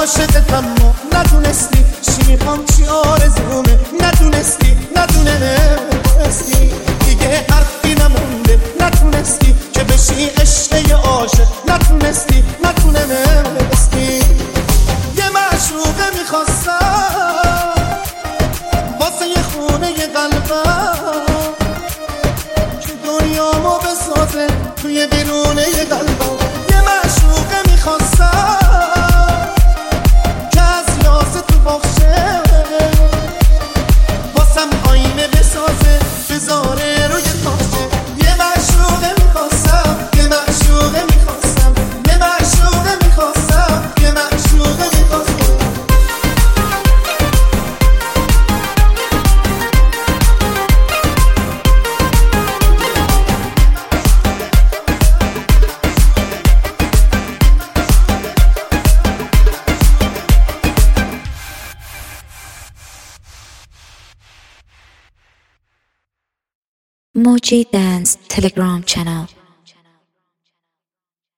عاشقتم و ندونستی چی میخوام چی آرزومه، ندونستی دیگه حرفی نمونده، نتونستی که بشی عشق عاشق، نتونستی یه معشوقه میخواستم واسه یه خونه یه قلبم که دنیامو بسازه توی بیرونه یه قلبم. یه معشوقه میخواستم که از یاسه تو باخشه واسم آینه بسازه بذاره روی تاخچه. یه معشوقه میخواستم، یه معشوقه میخواستم، یه معشوقه میخواستم، یه معشوقه میخواستم. Moji Dance Telegram channel.